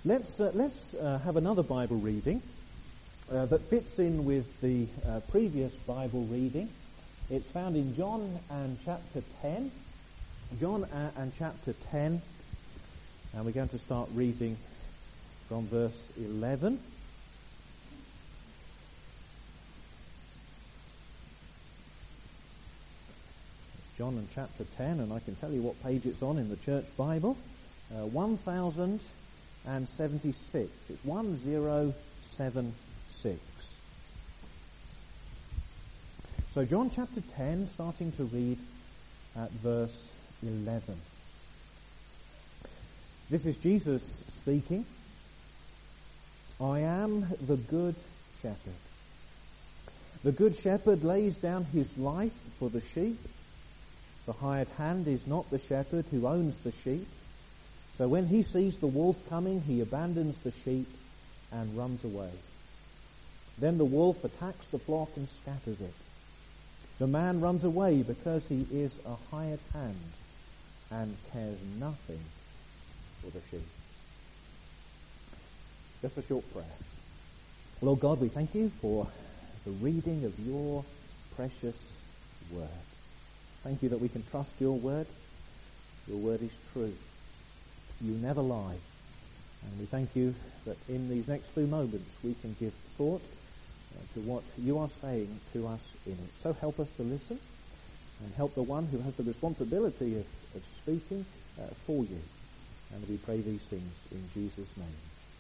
Let's have another Bible reading that fits in with the previous Bible reading. It's found in John and chapter 10. John and chapter 10. And we're going to start reading from verse 11. It's John and chapter 10, and I can tell you what page it's on in the Church Bible. 1076. It's 1076. So John chapter 10, starting to read at verse 11. This is Jesus speaking. I am the good shepherd. The good shepherd lays down his life for the sheep. The hired hand is not the shepherd who owns the sheep. So when he sees the wolf coming, he abandons the sheep and runs away. Then the wolf attacks the flock and scatters it. The man runs away because he is a hired hand and cares nothing for the sheep. Just a short prayer. Lord God, we thank you for the reading of your precious word. Thank you that we can trust your word. Your word is true. You never lie. And we thank you that in these next few moments we can give thought to what you are saying to us in it. So help us to listen and help the one who has the responsibility of speaking for you. And we pray these things in Jesus' name.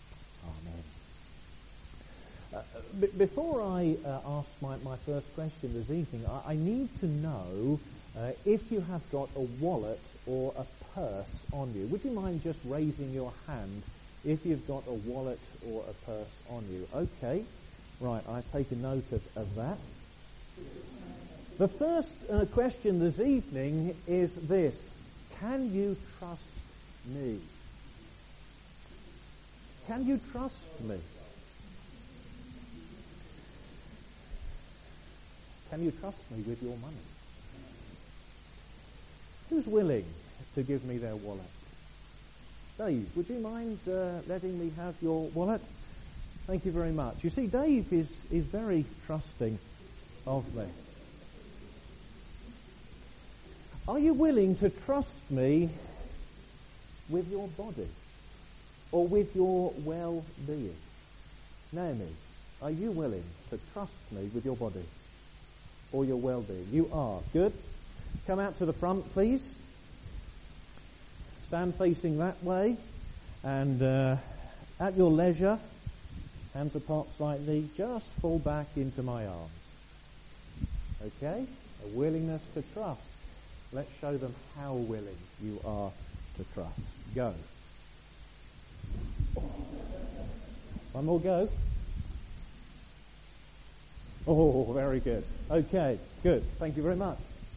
Amen. Before I ask my first question this evening, I need to know if you have got a wallet or a purse on you. Would you mind just raising your hand if you've got a wallet or a purse on you? Okay, right, I've taken note of that. The first question this evening is this: can you trust me? Can you trust me? Can you trust me with your money? Who's willing to give me their wallet? Dave, would you mind letting me have your wallet? Thank you very much. You see, Dave is very trusting of me. Are you willing to trust me with your body or with your well-being? Naomi, are you willing to trust me with your body or your well-being? You are. Good. Come out to the front, please. Stand facing that way, and at your leisure, hands apart slightly, just fall back into my arms. Okay? A willingness to trust. Let's show them how willing you are to trust. Go. One more go. Oh, very good. Okay, good. Thank you very much.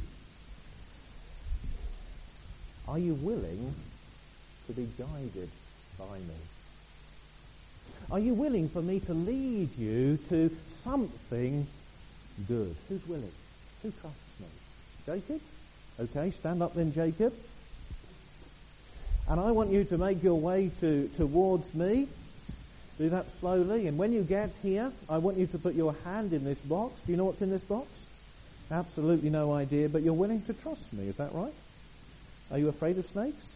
Are you willing to be guided by me? Are you willing for me to lead you to something good? Who's willing? Who trusts me? Jacob? Okay, stand up then, Jacob. And I want you to make your way towards me. Do that slowly. And when you get here, I want you to put your hand in this box. Do you know what's in this box? Absolutely no idea, but you're willing to trust me. Is that right? Are you afraid of snakes?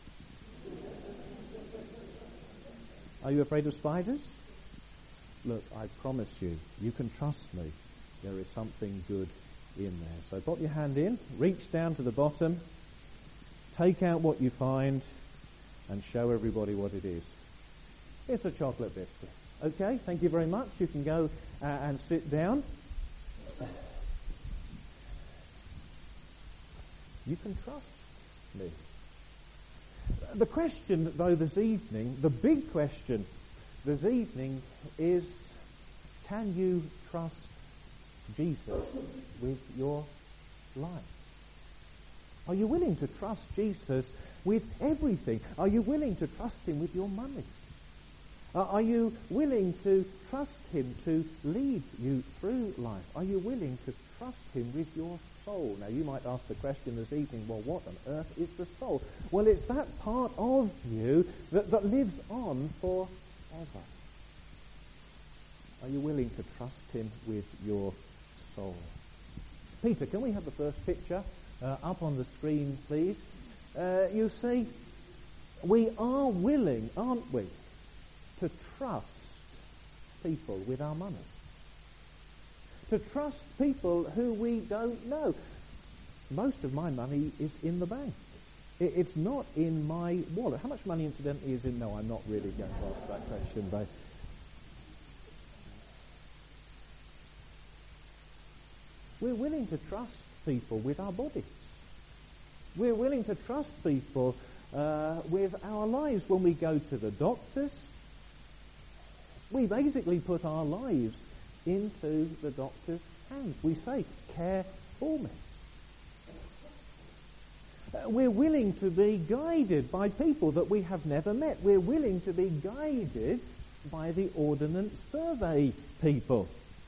Are you afraid of spiders? Look, I promise you, you can trust me. There is something good in there. So put your hand in, reach down to the bottom, take out what you find, and show everybody what it is. It's a chocolate biscuit. Okay, thank you very much. You can go and sit down. You can trust me. The question, though, this evening, the big question this evening is, can you trust Jesus with your life? Are you willing to trust Jesus with everything? Are you willing to trust him with your money? Are you willing to trust him to lead you through life? Are you willing to trust him with your soul? Now, you might ask the question this evening, well, what on earth is the soul? Well, it's that part of you that lives on for forever. Are you willing to trust him with your soul? Peter, can we have the first picture up on the screen, please? You see, we are willing, aren't we, to trust people with our money. To trust people who we don't know. Most of my money is in the bank. It's not in my wallet. How much money, incidentally, is in? No, I'm not really going to ask that question, but we're willing to trust people with our bodies. We're willing to trust people with our lives. When we go to the doctors, we basically put our lives into the doctor's hands. We say, care for me. We're willing to be guided by people that we have never met. We're willing to be guided by the Ordnance Survey people.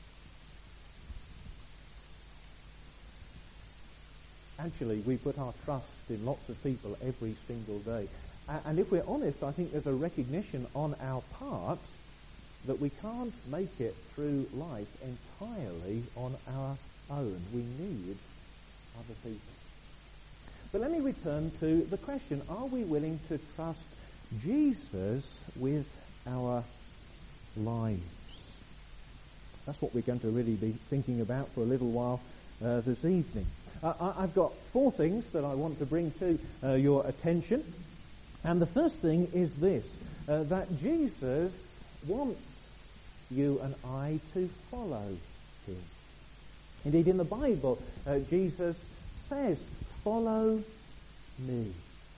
Actually, we put our trust in lots of people every single day. And if we're honest, I think there's a recognition on our part that we can't make it through life entirely on our own. We need other people. But let me return to the question, are we willing to trust Jesus with our lives? That's what we're going to really be thinking about for a little while this evening. I've got 4 things that I want to bring to your attention. And the first thing is this, that Jesus wants you and I to follow him. Indeed, in the Bible, Jesus says, follow me.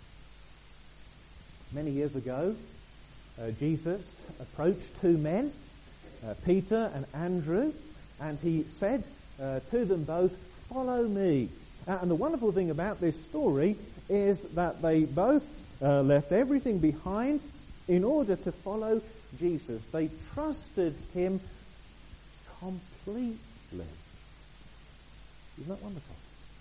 Many years ago, Jesus approached 2 men, Peter and Andrew, and he said to them both, follow me. And the wonderful thing about this story is that they both left everything behind in order to follow Jesus. They trusted him completely. Isn't that wonderful?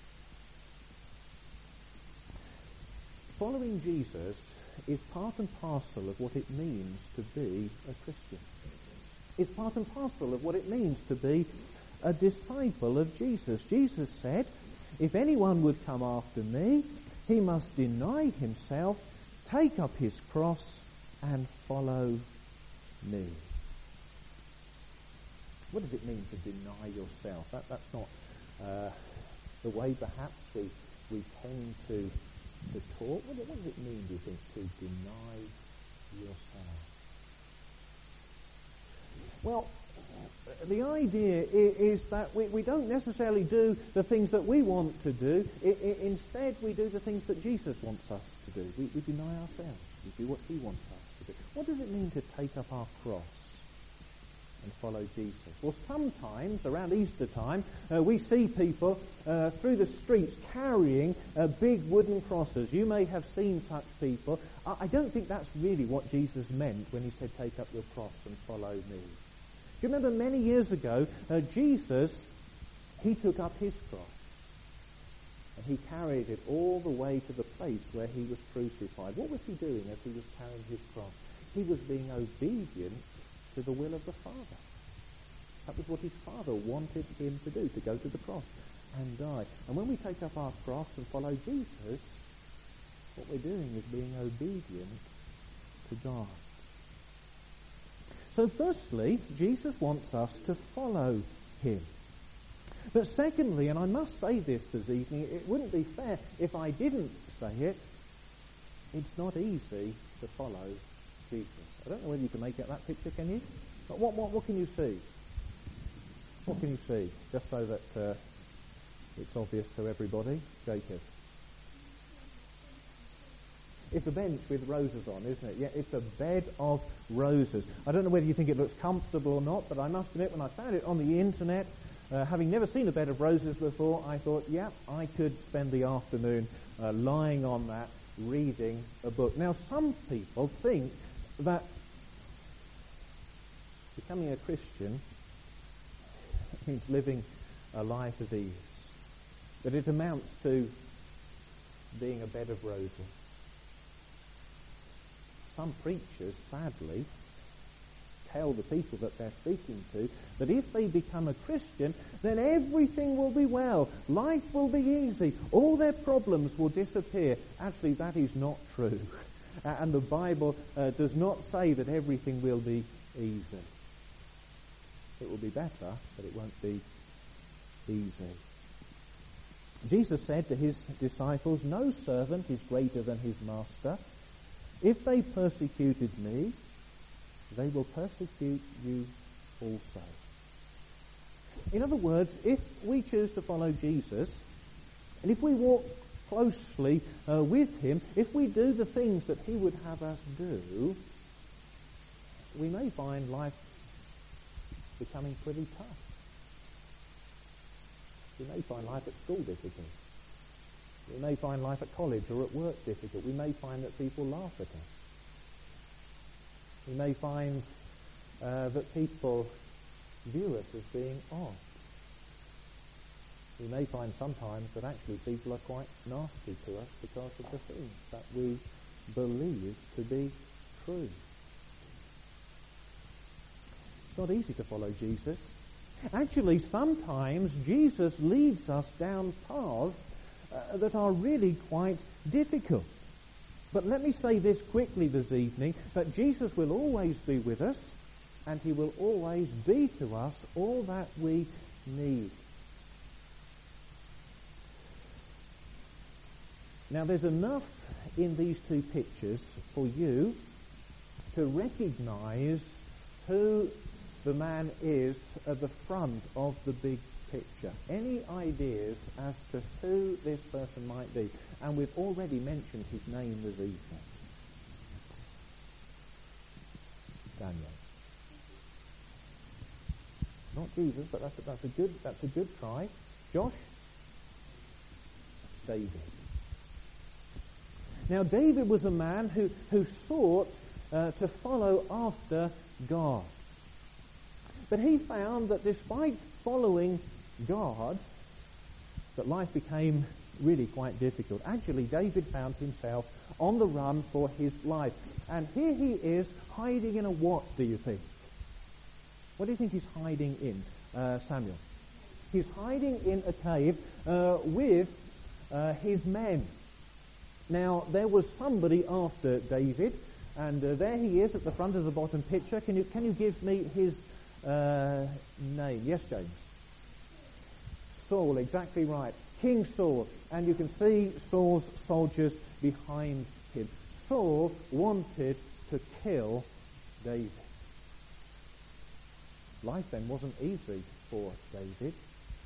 Following Jesus is part and parcel of what it means to be a Christian. It's part and parcel of what it means to be a disciple of Jesus. Jesus said, if anyone would come after me, he must deny himself, take up his cross, and follow me. What does it mean to deny yourself? That's not the way perhaps we tend to talk. What does it mean, do you think, to deny yourself? Well, the idea is that we don't necessarily do the things that we want to do. Instead, we do the things that Jesus wants us to do. We deny ourselves. We do what he wants us to do. What does it mean to take up our cross and follow Jesus? Well, sometimes, around Easter time, we see people through the streets carrying big wooden crosses. You may have seen such people. I don't think that's really what Jesus meant when he said, take up your cross and follow me. Do you remember many years ago, Jesus, he took up his cross and he carried it all the way to the place where he was crucified. What was he doing as he was carrying his cross? He was being obedient to the will of the Father. That was what his Father wanted him to do, to go to the cross and die. And when we take up our cross and follow Jesus, what we're doing is being obedient to God. So firstly, Jesus wants us to follow him. But secondly, and I must say this evening, it wouldn't be fair if I didn't say it, it's not easy to follow Jesus. I don't know whether you can make out that picture, can you? But what can you see? What can you see? Just so that it's obvious to everybody. Jacob. It's a bench with roses on, isn't it? Yeah, it's a bed of roses. I don't know whether you think it looks comfortable or not, but I must admit when I found it on the internet, having never seen a bed of roses before, I thought, yeah, I could spend the afternoon lying on that, reading a book. Now, some people think that becoming a Christian means living a life of ease, that it amounts to being a bed of roses. Some preachers, sadly, tell the people that they're speaking to that if they become a Christian, then everything will be well. Life will be easy. All their problems will disappear. Actually, that is not true. And the Bible does not say that everything will be easy. It will be better, but it won't be easy. Jesus said to his disciples, "No servant is greater than his master. If they persecuted me, they will persecute you also." In other words, if we choose to follow Jesus, and if we walk closely with him, if we do the things that he would have us do, we may find life becoming pretty tough. We may find life at school difficult. We may find life at college or at work difficult. We may find that people laugh at us. We may find that people view us as being odd. We may find sometimes that actually people are quite nasty to us because of the things that we believe to be true. It's not easy to follow Jesus. Actually, sometimes Jesus leads us down paths that are really quite difficult. But let me say this quickly this evening, that Jesus will always be with us, and he will always be to us all that we need. Now, there's enough in these two pictures for you to recognize who the man is at the front of the big picture. Any ideas as to who this person might be? And we've already mentioned his name this evening. Daniel. Not Jesus, but that's a good try. Josh? That's David. Now, David was a man who sought to follow after God. But he found that despite following God, that life became really quite difficult. Actually, David found himself on the run for his life. And here he is hiding in a what, do you think? What do you think he's hiding in, Samuel? He's hiding in a cave with his men. Now, there was somebody after David, and there he is at the front of the bottom picture. Can you give me his name? Yes, James. Saul, exactly right. King Saul. And you can see Saul's soldiers behind him. Saul wanted to kill David. Life then wasn't easy for David.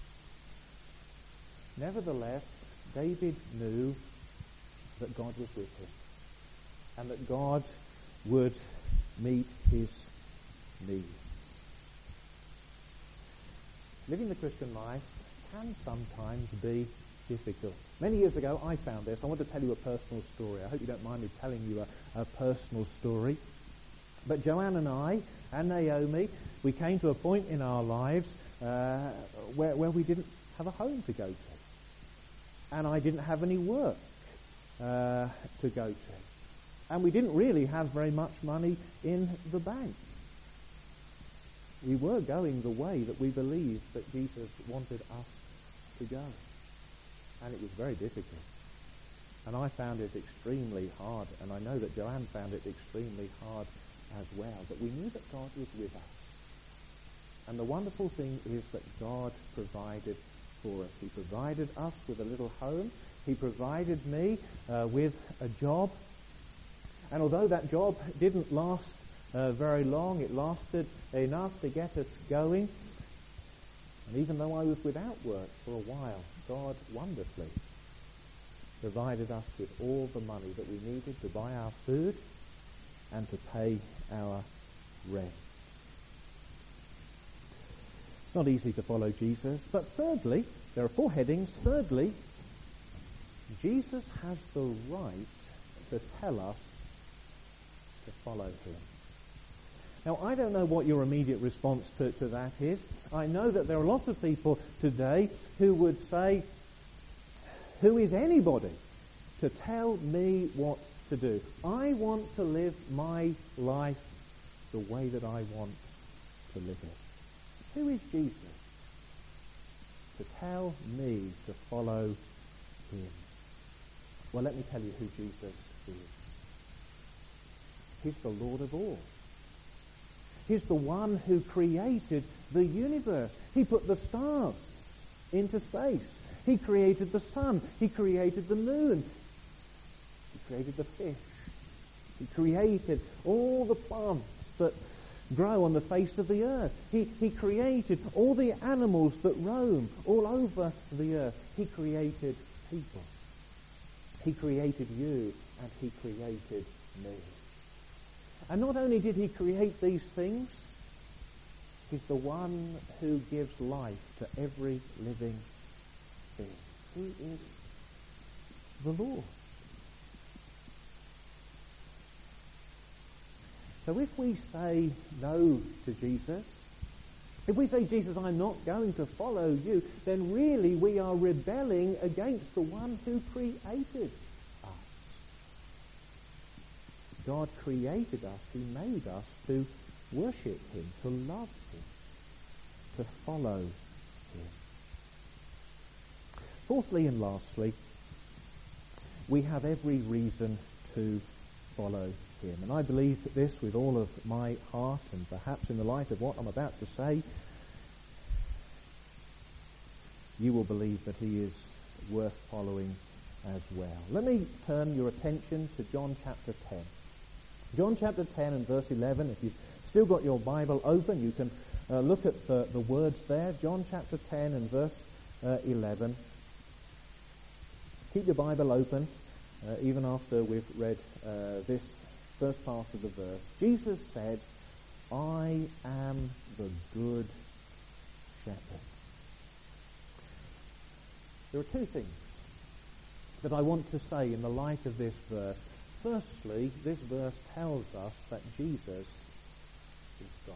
Nevertheless, David knew that God was with him and that God would meet his needs. Living the Christian life can sometimes be difficult. Many years ago I found this. I want to tell you a personal story. I hope you don't mind me telling you a personal story. But Joanne and I and Naomi, we came to a point in our lives where we didn't have a home to go to. And I didn't have any work to go to. And we didn't really have very much money in the bank. We were going the way that we believed that Jesus wanted us to go. And it was very difficult. And I found it extremely hard, and I know that Joanne found it extremely hard as well. But we knew that God was with us. And the wonderful thing is that God provided for us. He provided us with a little home. He provided me with a job. And although that job didn't last very long, it lasted enough to get us going. And even though I was without work for a while, God wonderfully provided us with all the money that we needed to buy our food and to pay our rent. It's not easy to follow Jesus. But thirdly, there are 4 headings. Thirdly, Jesus has the right to tell us to follow him. Now, I don't know what your immediate response to that is. I know that there are lots of people today who would say, who is anybody to tell me what to do? I want to live my life the way that I want to live it. Who is Jesus to tell me to follow him? Well, let me tell you who Jesus is. He's the Lord of all. He's the one who created the universe. He put the stars into space. He created the sun. He created the moon. He created the fish. He created all the plants that grow on the face of the earth. He created all the animals that roam all over the earth. He created people. He created you and he created me. And not only did he create these things, he's the one who gives life to every living thing. He is the Lord. So if we say no to Jesus, if we say, Jesus, I'm not going to follow you, then really we are rebelling against the one who created us. God created us, he made us to worship him, to love him, to follow him. Fourthly and lastly, we have every reason to follow him. And I believe this with all of my heart, and perhaps in the light of what I'm about to say, you will believe that he is worth following as well. Let me turn your attention to John chapter 10. John chapter 10 and verse 11. If you've still got your Bible open, you can look at the words there. John chapter 10 and verse 11. Keep your Bible open even after we've read this first part of the verse. Jesus said, I am the good shepherd. There are two things that I want to say in the light of this verse. Firstly, this verse tells us that Jesus is God.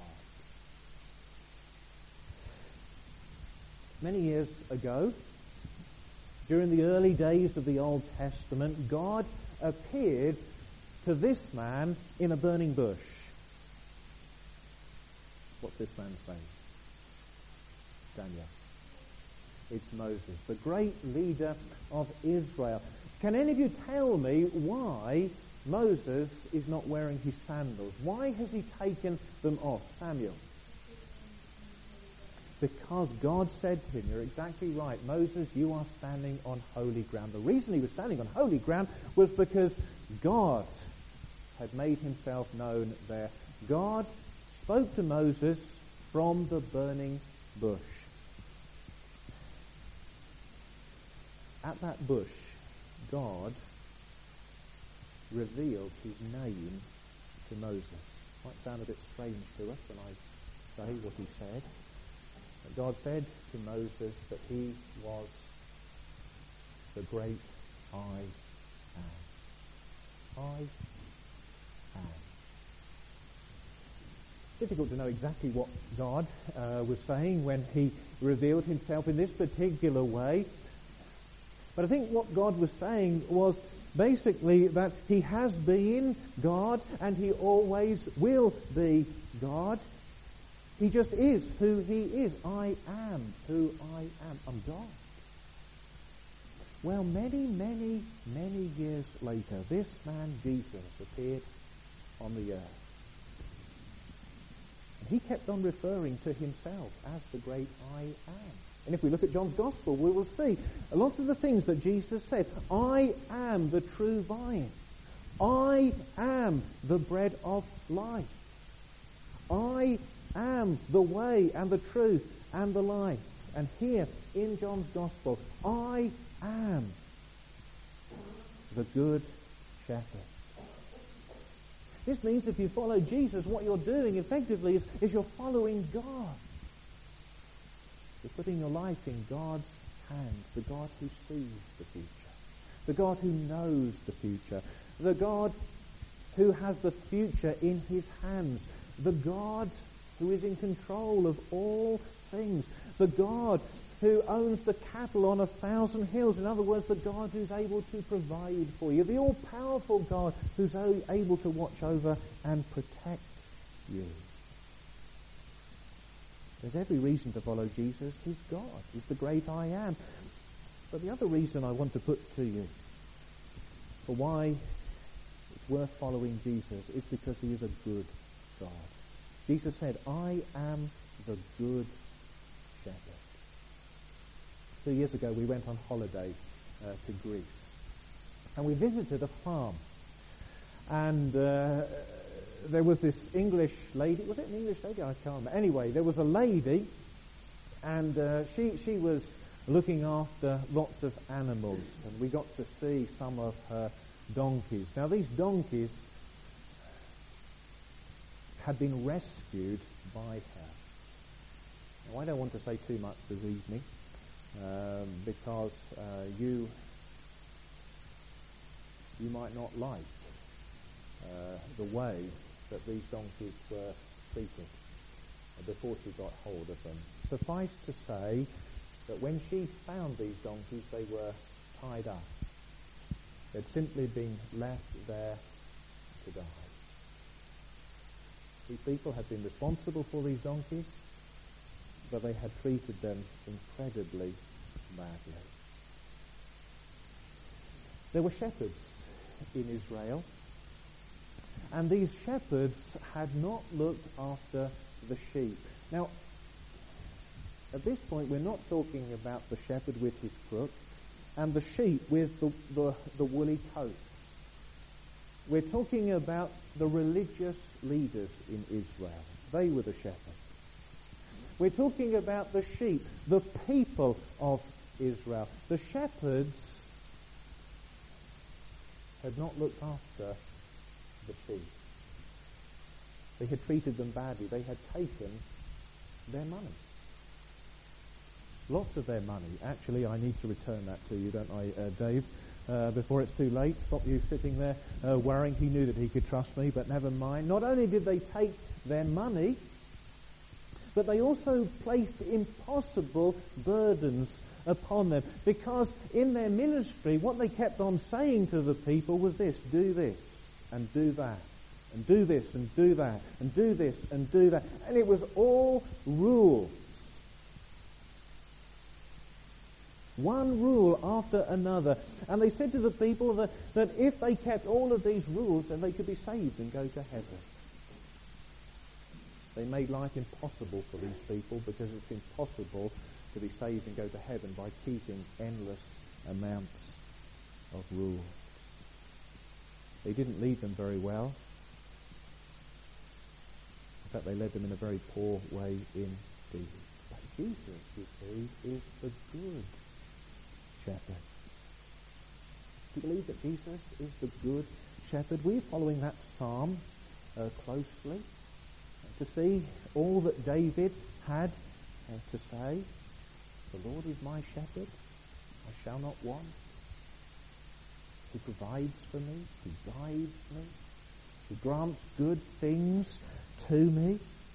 Many years ago, during the early days of the Old Testament, God appeared to this man in a burning bush. What's this man's name? Daniel. It's Moses, the great leader of Israel. Can any of you tell me why Moses is not wearing his sandals? Why has he taken them off? Samuel. Because God said to him, you're exactly right, Moses, you are standing on holy ground. The reason he was standing on holy ground was because God had made himself known there. God spoke to Moses from the burning bush. At that bush, God revealed his name to Moses. Might sound a bit strange to us when I say what he said. But God said to Moses that he was the great I am. I am. Difficult to know exactly what God was saying when he revealed himself in this particular way. But I think what God was saying was basically that he has been God and he always will be God. He just is who he is. I am who I am. I'm God. Well, many, many, many years later, this man Jesus appeared on the earth. And he kept on referring to himself as the great I am. And if we look at John's Gospel, we will see a lot of the things that Jesus said. I am the true vine. I am the bread of life. I am the way and the truth and the life. And here in John's Gospel, I am the good shepherd. This means if you follow Jesus, what you're doing effectively is you're following God. You're putting your life in God's hands, the God who sees the future, the God who knows the future, the God who has the future in his hands, the God who is in control of all things, the God who owns the cattle on 1,000 hills. In other words, the God who's able to provide for you, the all-powerful God who's able to watch over and protect you. There's every reason to follow Jesus. He's God. He's the great I am. But the other reason I want to put to you for why it's worth following Jesus is because he is a good God. Jesus said, I am the good shepherd. 2 years ago we went on holiday to Greece. And we visited a farm. And there was this English lady. Was it an English lady? I can't remember. Anyway, there was a lady, and she was looking after lots of animals. And we got to see some of her donkeys. Now, these donkeys had been rescued by her. Now, I don't want to say too much this evening, because you might not like the way that these donkeys were treated before she got hold of them. Suffice to say that when she found these donkeys, they were tied up. They'd simply been left there to die. These people had been responsible for these donkeys, but they had treated them incredibly badly. There were shepherds in Israel, and these shepherds had not looked after the sheep. Now, at this point, we're not talking about the shepherd with his crook and the sheep with the woolly coats. We're talking about the religious leaders in Israel. They were the shepherds. We're talking about the sheep, the people of Israel. The shepherds had not looked after the sheep. They had treated them badly. They had taken their money. Lots of their money. Actually, I need to return that to you, don't I, Dave? Before it's too late. Stop you sitting there worrying. He knew that he could trust me, but never mind. Not only did they take their money, but they also placed impossible burdens upon them. Because in their ministry, what they kept on saying to the people was this: do this, and do that, and do this, and do that, and do this, and do that. And it was all rules. One rule after another. And they said to the people that if they kept all of these rules, then they could be saved and go to heaven. They made life impossible for these people, because it's impossible to be saved and go to heaven by keeping endless amounts of rules. They didn't lead them very well. In fact, they led them in a very poor way indeed. But Jesus, you see, is the good shepherd. Do you believe that Jesus is the good shepherd? We're following that psalm closely to see all that David had to say. The Lord is my shepherd, I shall not want. He provides for me, he guides me, he grants good things to me.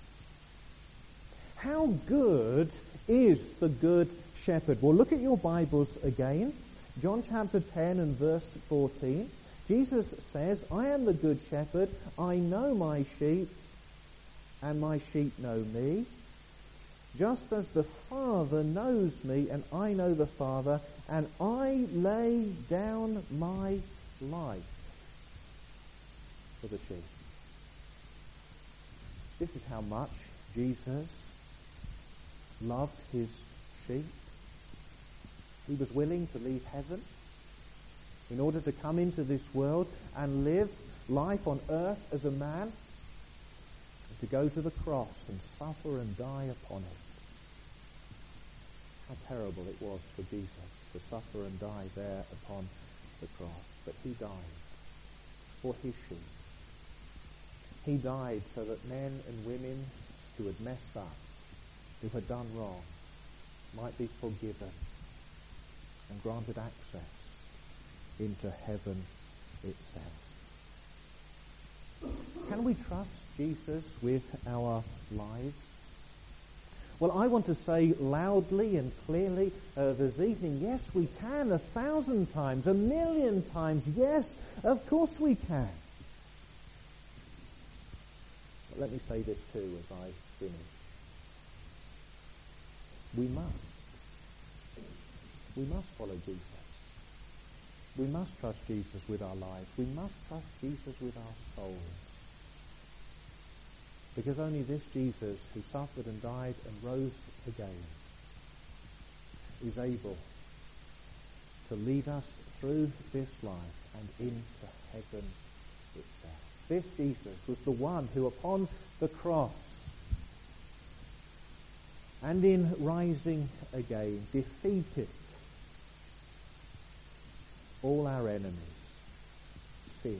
How good is the good shepherd? Well, look at your Bibles again. John chapter 10 and verse 14. Jesus says, I am the good shepherd. I know my sheep, and my sheep know me. Just as the Father knows me, and I know the Father, and I lay down my life for the sheep. This is how much Jesus loved his sheep. He was willing to leave heaven in order to come into this world and live life on earth as a man, and to go to the cross and suffer and die upon it. How terrible it was for Jesus to suffer and die there upon the cross. But he died for his sheep. He died so that men and women who had messed up, who had done wrong, might be forgiven and granted access into heaven itself. Can we trust Jesus with our lives? Well, I want to say loudly and clearly this evening, yes, we can. 1,000 times, 1,000,000 times, yes, of course we can. let me say this too as I finish. We must follow Jesus. We must trust Jesus with our lives. We must trust Jesus with our souls. Because only this Jesus, who suffered and died and rose again, is able to lead us through this life and into heaven itself. This Jesus was the one who upon the cross and in rising again defeated all our enemies: sin,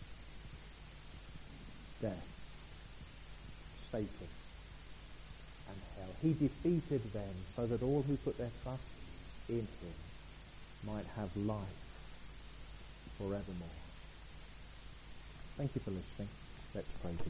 death, Satan and hell. He defeated them so that all who put their trust in him might have life forevermore. Thank you for listening. Let's pray.